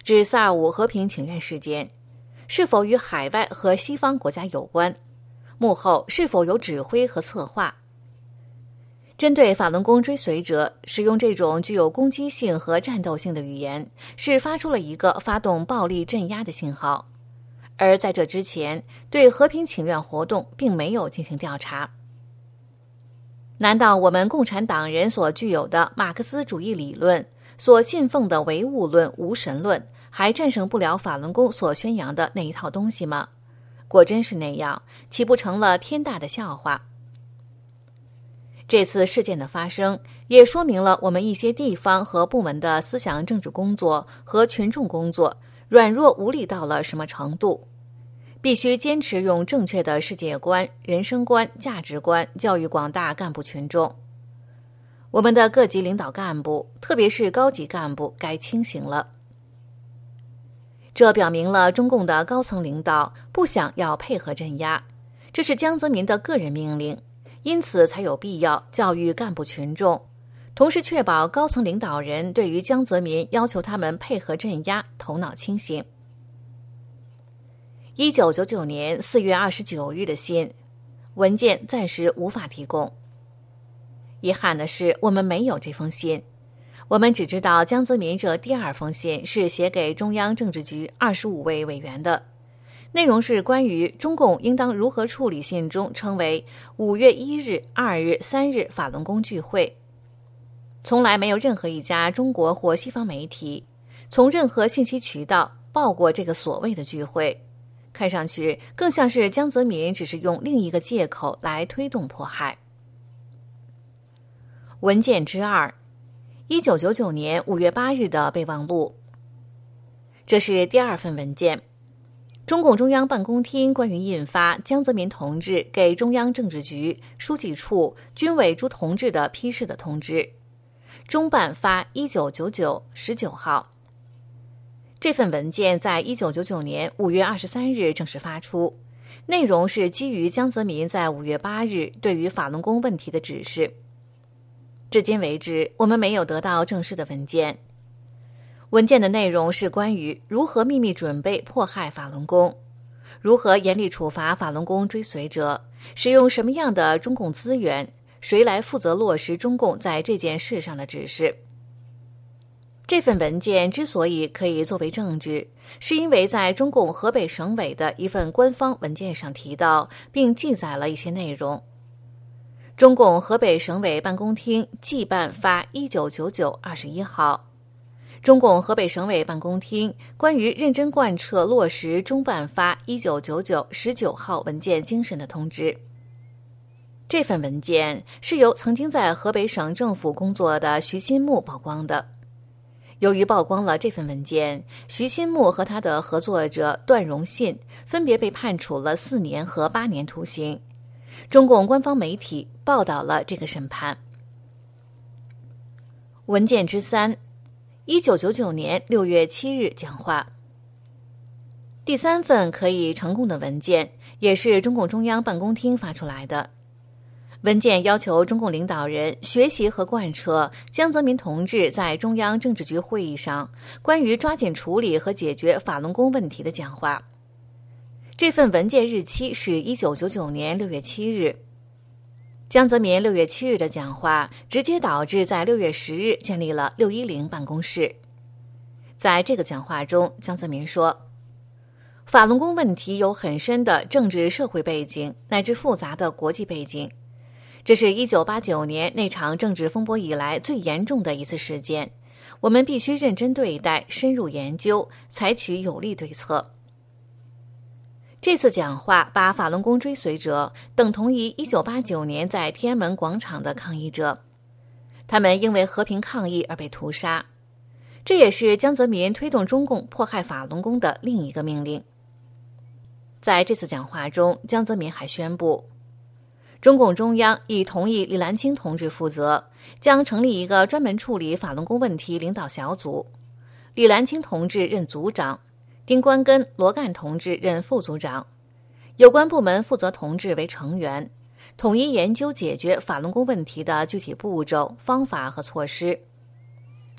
指四二五和平请愿事件是否与海外和西方国家有关，幕后是否有指挥和策划。针对法轮功追随者，使用这种具有攻击性和战斗性的语言，是发出了一个发动暴力镇压的信号。而在这之前，对和平请愿活动并没有进行调查。难道我们共产党人所具有的马克思主义理论，所信奉的唯物论、无神论，还战胜不了法轮功所宣扬的那一套东西吗？果真是那样，岂不成了天大的笑话？这次事件的发生，也说明了我们一些地方和部门的思想政治工作和群众工作软弱无力到了什么程度。必须坚持用正确的世界观、人生观、价值观教育广大干部群众。我们的各级领导干部，特别是高级干部，该清醒了。这表明了中共的高层领导不想要配合镇压，这是江泽民的个人命令，因此才有必要教育干部群众，同时确保高层领导人对于江泽民要求他们配合镇压头脑清醒。一九九九年四月二十九日的信文件暂时无法提供。遗憾的是，我们没有这封信。我们只知道江泽民这第二封信是写给中央政治局二十五位委员的，内容是关于中共应当如何处理信中称为五月一日、二日、三日法轮功聚会。从来没有任何一家中国或西方媒体从任何信息渠道报过这个所谓的聚会，看上去更像是江泽民只是用另一个借口来推动迫害。文件之二，一九九九年五月八日的备忘录。这是第二份文件，中共中央办公厅关于印发江泽民同志给中央政治局、书记处、军委诸同志的批示的通知，中办发一九九九十九号。这份文件在一九九九年五月二十三日正式发出，内容是基于江泽民在五月八日对于法轮功问题的指示。至今为止，我们没有得到正式的文件。文件的内容是关于如何秘密准备迫害法轮功，如何严厉处罚法轮功追随者，使用什么样的中共资源，谁来负责落实中共在这件事上的指示。这份文件之所以可以作为证据，是因为在中共河北省委的一份官方文件上提到并记载了一些内容。中共河北省委办公厅纪办发一九九九二十一号，中共河北省委办公厅关于认真贯彻落实中办发一九九九十九号文件精神的通知。这份文件是由曾经在河北省政府工作的徐新木曝光的。由于曝光了这份文件，徐新木和他的合作者段荣信分别被判处了四年和八年徒刑。中共官方媒体报道了这个审判。文件之三，一九九九年六月七日讲话。第三份可以成功的文件，也是中共中央办公厅发出来的。文件要求中共领导人学习和贯彻江泽民同志在中央政治局会议上关于抓紧处理和解决法轮功问题的讲话。这份文件日期是一九九九年六月七日。江泽民六月七日的讲话直接导致在六月十日建立了六一零办公室。在这个讲话中，江泽民说，法轮功问题有很深的政治社会背景乃至复杂的国际背景，这是一九八九年那场政治风波以来最严重的一次事件，我们必须认真对待，深入研究，采取有力对策。这次讲话把法轮功追随者等同于一九八九年在天安门广场的抗议者，他们因为和平抗议而被屠杀。这也是江泽民推动中共迫害法轮功的另一个命令。在这次讲话中，江泽民还宣布，中共中央已同意李兰清同志负责，将成立一个专门处理法轮功问题领导小组，李兰清同志任组长，丁关根、罗干同志任副组长，有关部门负责同志为成员，统一研究解决法轮功问题的具体步骤、方法和措施。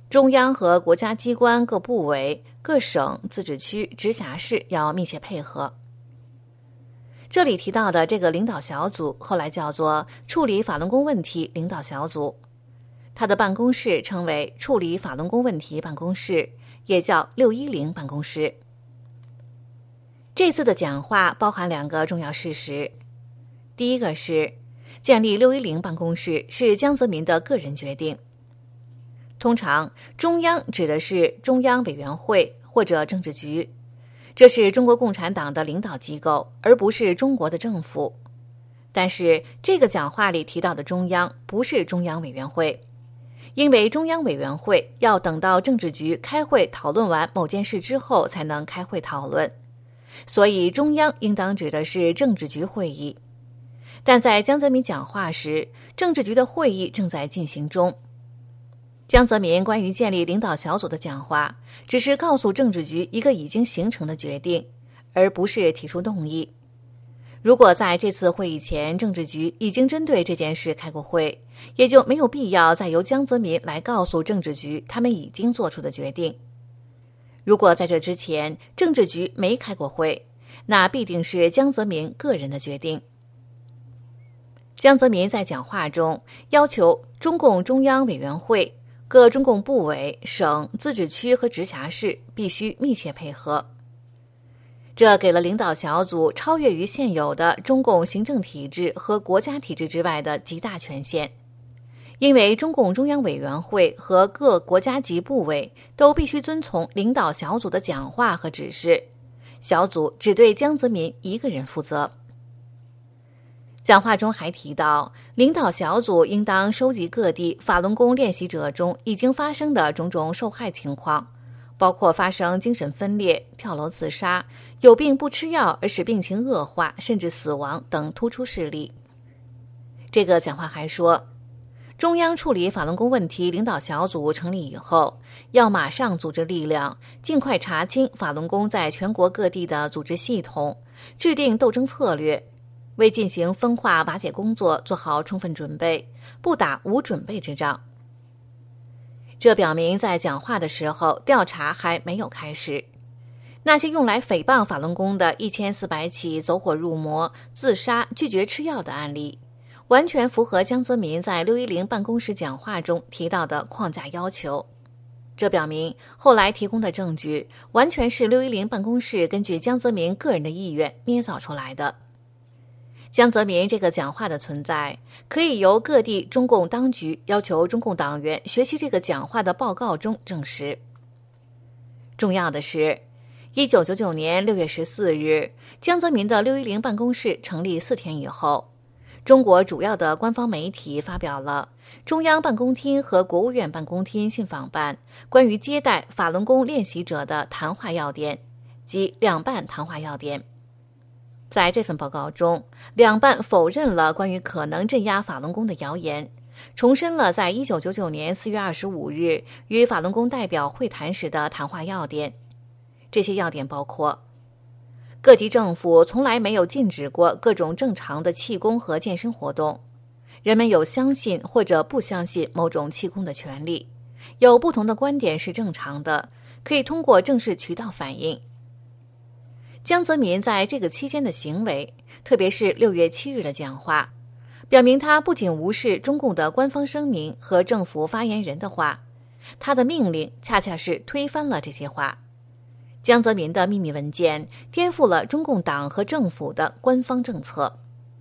中央和国家机关各部委、各省、自治区、直辖市要密切配合。这里提到的这个领导小组后来叫做处理法轮功问题领导小组，它的办公室称为处理法轮功问题办公室，也叫六一零办公室。这次的讲话包含两个重要事实，第一个是建立六一零办公室是江泽民的个人决定。通常中央指的是中央委员会或者政治局，这是中国共产党的领导机构，而不是中国的政府。但是这个讲话里提到的中央不是中央委员会，因为中央委员会要等到政治局开会讨论完某件事之后才能开会讨论，所以中央应当指的是政治局会议。但在江泽民讲话时，政治局的会议正在进行中。江泽民关于建立领导小组的讲话，只是告诉政治局一个已经形成的决定，而不是提出动议。如果在这次会议前，政治局已经针对这件事开过会，也就没有必要再由江泽民来告诉政治局他们已经做出的决定。如果在这之前，政治局没开过会，那必定是江泽民个人的决定。江泽民在讲话中要求中共中央委员会、各中共部委、省、自治区和直辖市必须密切配合。这给了领导小组超越于现有的中共行政体制和国家体制之外的极大权限，因为中共中央委员会和各国家级部委都必须遵从领导小组的讲话和指示，小组只对江泽民一个人负责。讲话中还提到，领导小组应当收集各地法轮功练习者中已经发生的种种受害情况，包括发生精神分裂、跳楼自杀、有病不吃药而使病情恶化甚至死亡等突出事例。这个讲话还说，中央处理法轮功问题领导小组成立以后，要马上组织力量，尽快查清法轮功在全国各地的组织系统，制定斗争策略，为进行分化瓦解工作做好充分准备，不打无准备之仗。这表明在讲话的时候，调查还没有开始。那些用来诽谤法轮功的一千四百起走火入魔、自杀、拒绝吃药的案例，完全符合江泽民在六一零办公室讲话中提到的框架要求。这表明后来提供的证据完全是六一零办公室根据江泽民个人的意愿捏造出来的。江泽民这个讲话的存在，可以由各地中共当局要求中共党员学习这个讲话的报告中证实。重要的是，一九九九年六月十四日，江泽民的六一零办公室成立四天以后，中国主要的官方媒体发表了中央办公厅和国务院办公厅信访办关于接待法轮功练习者的谈话要点及两办谈话要点。在这份报告中，两办否认了关于可能镇压法轮功的谣言，重申了在一九九九年四月二十五日与法轮功代表会谈时的谈话要点。这些要点包括：各级政府从来没有禁止过各种正常的气功和健身活动，人们有相信或者不相信某种气功的权利，有不同的观点是正常的，可以通过正式渠道反映。江泽民在这个期间的行为，特别是六月七日的讲话，表明他不仅无视中共的官方声明和政府发言人的话，他的命令恰恰是推翻了这些话。江泽民的秘密文件颠覆了中共党和政府的官方政策。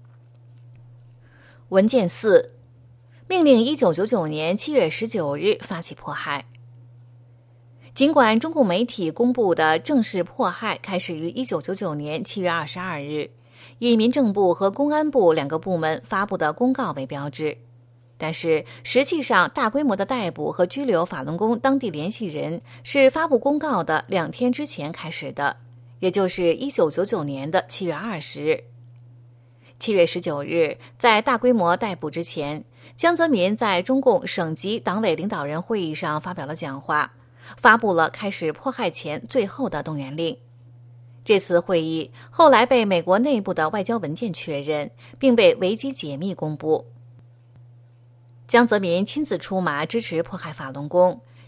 文件四，命令一九九九年七月十九日发起迫害。尽管中共媒体公布的正式迫害开始于一九九九年七月二十二日，以民政部和公安部两个部门发布的公告为标志，但是实际上大规模的逮捕和拘留法轮功当地联系人是发布公告的两天之前开始的，也就是一九九九年的七月二十日。七月十九日，在大规模逮捕之前，江泽民在中共省级党委领导人会议上发表了讲话，发布了开始迫害前最后的动员令。这次会议后来被美国内部的外交文件确认，并被维基解密公布。江泽民亲自出马支持迫害法轮功，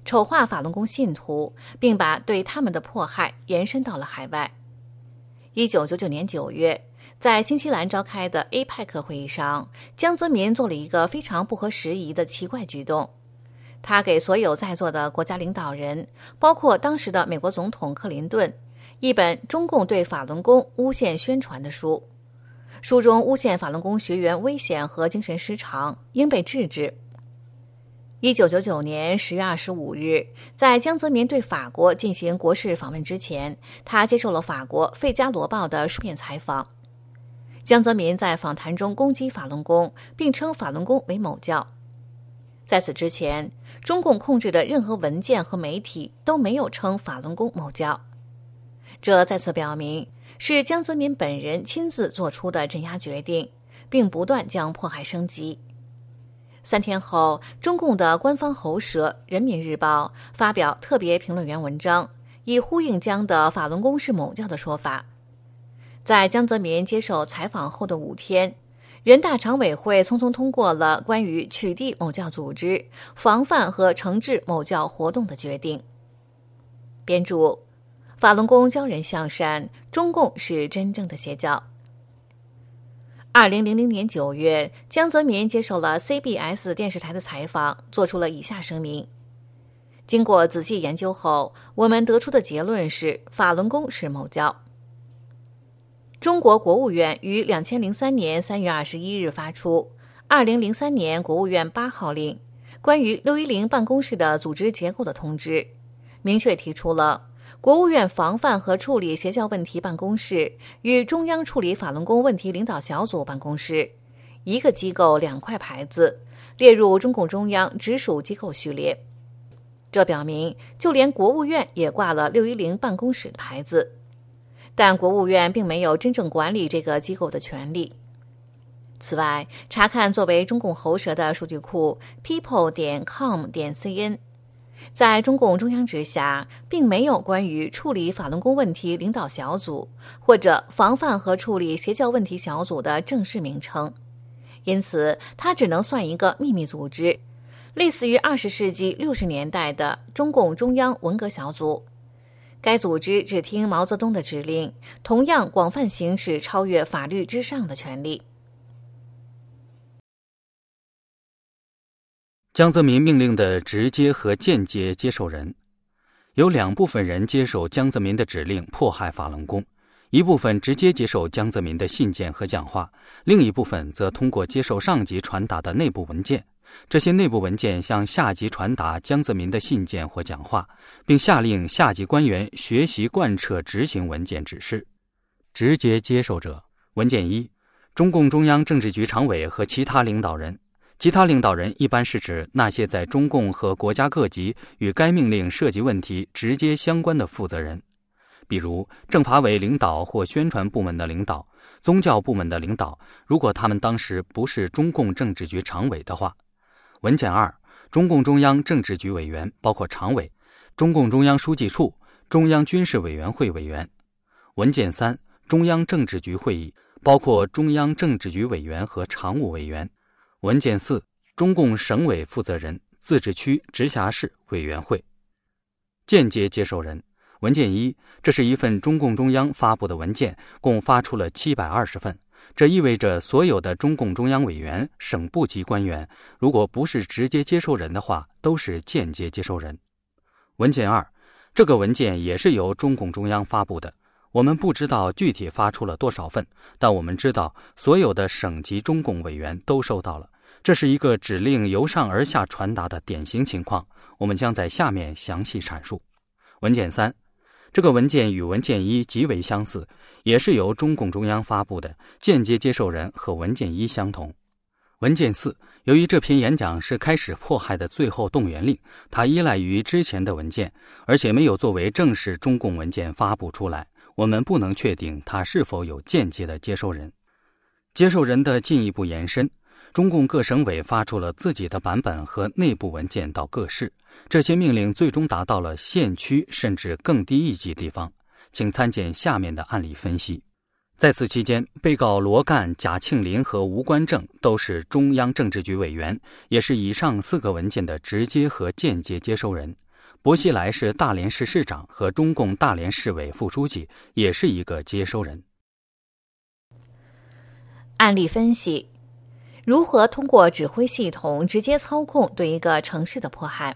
丑化法轮功信徒，并把对他们的迫害延伸到了海外。一九九九年九月，在新西兰召开的 A P E C 会议上，江泽民做了一个非常不合时宜的奇怪举动。他给所有在座的国家领导人，包括当时的美国总统克林顿，一本中共对法轮功诬陷宣传的书，书中诬陷法轮功学员危险和精神失常，应被制止。一九九九年十月二十五日，在江泽民对法国进行国事访问之前，他接受了法国《费加罗报》的书面采访。江泽民在访谈中攻击法轮功，并称法轮功为某教。在此之前，中共控制的任何文件和媒体都没有称法轮功某教。这再次表明，是江泽民本人亲自做出的镇压决定，并不断将迫害升级。三天后，中共的官方喉舌《人民日报》发表特别评论员文章，以呼应江的法轮功是某教的说法。在江泽民接受采访后的五天，人大常委会匆匆通过了关于取缔某教组织、防范和惩治某教活动的决定。编注：法轮功教人向善，中共是真正的邪教。二零零零年九月，江泽民接受了 C B S 电视台的采访，做出了以下声明：经过仔细研究后，我们得出的结论是法轮功是某教。中国国务院于二零零三年三月二十一日发出二零零三年国务院八号令关于六一零办公室的组织结构的通知，明确提出了国务院防范和处理邪教问题办公室与中央处理法轮功问题领导小组办公室一个机构两块牌子列入中共中央直属机构序列。这表明，就连国务院也挂了六一零办公室的牌子。但国务院并没有真正管理这个机构的权利。此外，查看作为中共喉舌的数据库 people 点 com 点 cn， 在中共中央之下，并没有关于处理法轮功问题领导小组或者防范和处理邪教问题小组的正式名称，因此它只能算一个秘密组织，类似于二十世纪六十年代的中共中央文革小组。该组织只听毛泽东的指令，同样广泛行使超越法律之上的权利。 江泽民命令的直接和间接接受人，有两部分人接受江泽民的指令迫害法轮功，一部分直接接受江泽民的信件和讲话，另一部分则通过接受上级传达的内部文件。这些内部文件向下级传达江泽民的信件或讲话，并下令下级官员学习贯彻执行文件指示。直接接受者，文件一，中共中央政治局常委和其他领导人。其他领导人一般是指那些在中共和国家各级与该命令涉及问题直接相关的负责人，比如政法委领导或宣传部门的领导、宗教部门的领导，如果他们当时不是中共政治局常委的话。文件二，中共中央政治局委员，包括常委、中共中央书记处、中央军事委员会委员。文件三，中央政治局会议，包括中央政治局委员和常务委员。文件四，中共省委负责人、自治区、直辖市委员会。间接接受人，文件一，这是一份中共中央发布的文件，共发出了七百二十份。这意味着所有的中共中央委员、省部级官员，如果不是直接接受人的话，都是间接接受人。文件二，这个文件也是由中共中央发布的，我们不知道具体发出了多少份，但我们知道所有的省级中共委员都收到了。这是一个指令由上而下传达的典型情况，我们将在下面详细阐述。文件三，这个文件与文件一极为相似，也是由中共中央发布的，间接接受人和文件一相同。文件四，由于这篇演讲是开始迫害的最后动员令，它依赖于之前的文件，而且没有作为正式中共文件发布出来，我们不能确定它是否有间接的接受人。接受人的进一步延伸，中共各省委发出了自己的版本和内部文件到各市，这些命令最终达到了县区甚至更低一级地方，请参见下面的案例分析。在此期间，被告罗干、贾庆林和吴官正都是中央政治局委员，也是以上四个文件的直接和间接接收人。 薄熙来是大连市市长和中共大连市委副书记，也是一个接收人。 案例分析：如何通过指挥系统直接操控对一个城市的迫害。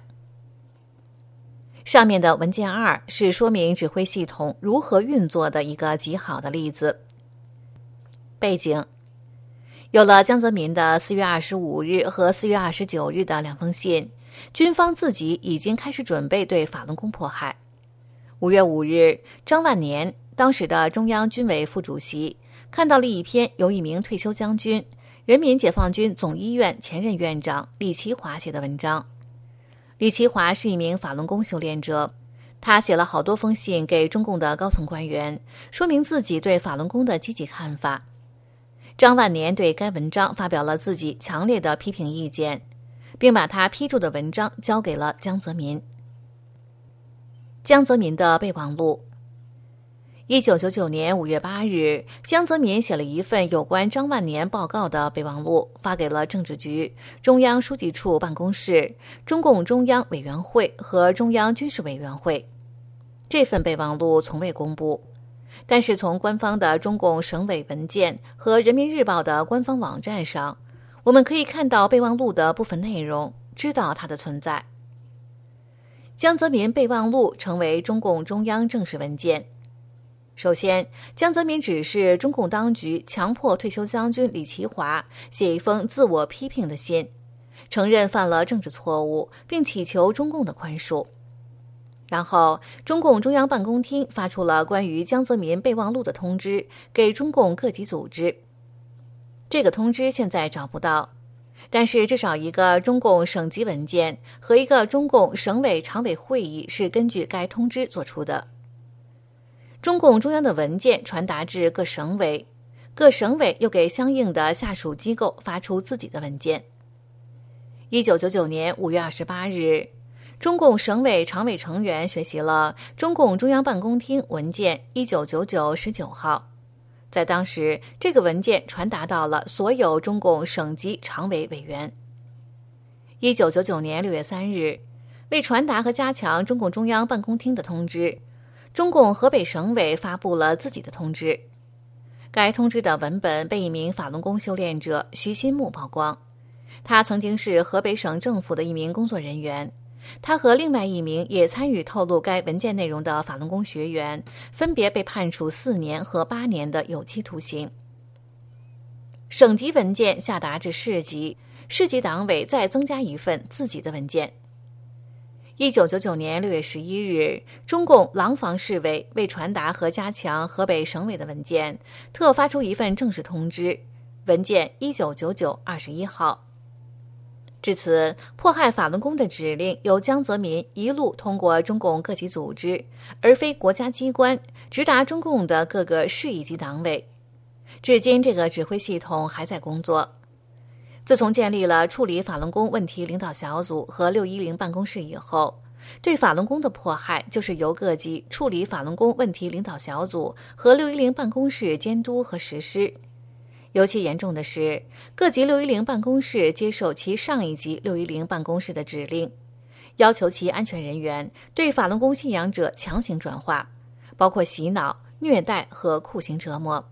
上面的文件二是说明指挥系统如何运作的一个极好的例子。背景：有了江泽民的四月二十五日和四月二十九日的两封信，军方自己已经开始准备对法轮功迫害。五月五日，张万年，当时的中央军委副主席，看到了一篇由一名退休将军、人民解放军总医院前任院长李奇华写的文章。李奇华是一名法轮功修炼者，他写了好多封信给中共的高层官员，说明自己对法轮功的积极看法。张万年对该文章发表了自己强烈的批评意见，并把他批注的文章交给了江泽民。江泽民的备忘录。一九九九年五月八日，江泽民写了一份有关张万年报告的备忘录，发给了政治局、中央书记处办公室、中共中央委员会和中央军事委员会。这份备忘录从未公布，但是从官方的中共省委文件和人民日报的官方网站上，我们可以看到备忘录的部分内容，知道它的存在。江泽民备忘录成为中共中央正式文件。首先，江泽民指示中共当局强迫退休将军李奇华写一封自我批评的信，承认犯了政治错误，并祈求中共的宽恕。然后，中共中央办公厅发出了关于江泽民备忘录的通知给中共各级组织。这个通知现在找不到，但是至少一个中共省级文件和一个中共省委常委会议是根据该通知做出的。中共中央的文件传达至各省委，各省委又给相应的下属机构发出自己的文件。一九九九年五月二十八日，中共省委常委成员学习了中共中央办公厅文件一九九九十九号，在当时，这个文件传达到了所有中共省级常委委员。一九九九年六月三日，为传达和加强中共中央办公厅的通知，中共河北省委发布了自己的通知。该通知的文本被一名法轮功修炼者徐新木曝光，他曾经是河北省政府的一名工作人员，他和另外一名也参与透露该文件内容的法轮功学员，分别被判处四年和八年的有期徒刑。省级文件下达至市级，市级党委再增加一份自己的文件。一九九九年六月十一日，中共廊坊市委为传达和加强河北省委的文件，特发出一份正式通知，文件一九九九二十一号。至此，迫害法轮功的指令由江泽民一路通过中共各级组织，而非国家机关，直达中共的各个市一级党委。至今，这个指挥系统还在工作。自从建立了处理法轮功问题领导小组和六一零办公室以后，对法轮功的迫害就是由各级处理法轮功问题领导小组和六一零办公室监督和实施。尤其严重的是，各级六一零办公室接受其上一级六一零办公室的指令，要求其安全人员对法轮功信仰者强行转化，包括洗脑、虐待和酷刑折磨。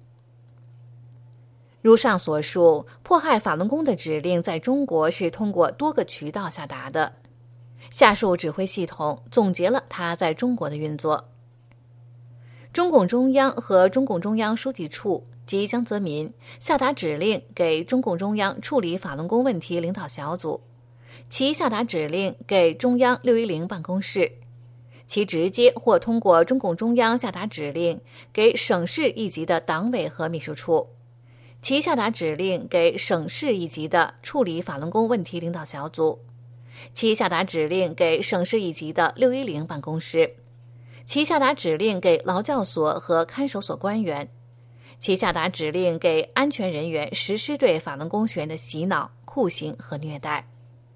如上所述，迫害法轮功的指令在中国是通过多个渠道下达的。下述指挥系统总结了它在中国的运作：中共中央和中共中央书记处及江泽民下达指令给中共中央处理法轮功问题领导小组，其下达指令给中央六一零办公室，其直接或通过中共中央下达指令给省市一级的党委和秘书处，其下达指令给省市一级的处理法轮功问题领导小组，其下达指令给省市一级的六一零办公室，其下达指令给劳教所和看守所官员，其下达指令给安全人员实施对法轮功学员的洗脑、酷刑和虐待。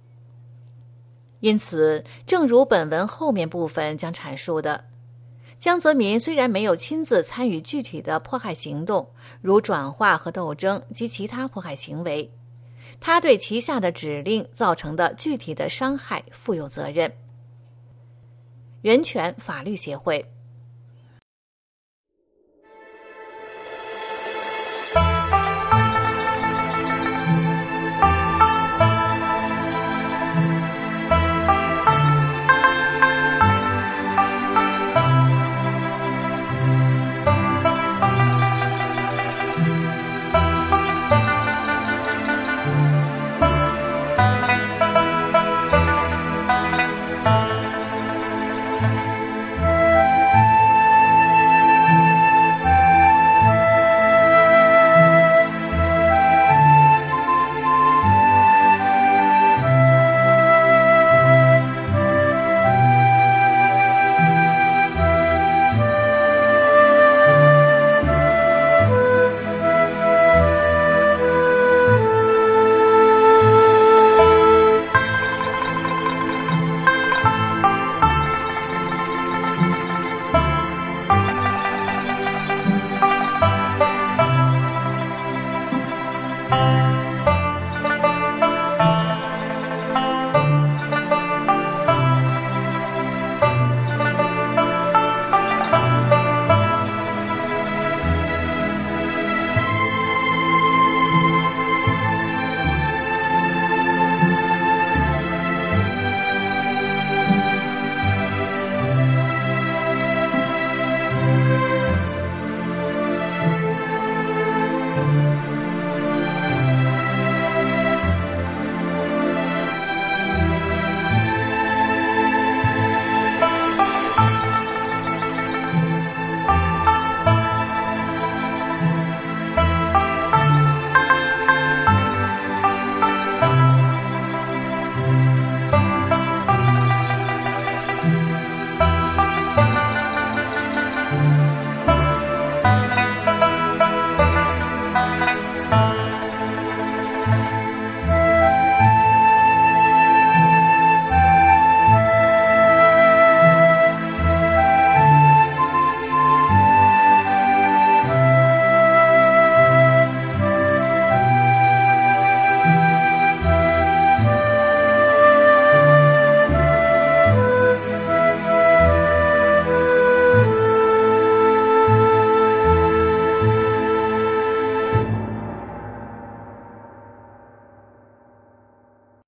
因此，正如本文后面部分将阐述的，江泽民虽然没有亲自参与具体的迫害行动，如转化和斗争及其他迫害行为，他对其下的指令造成的具体的伤害负有责任。 人权法律协会。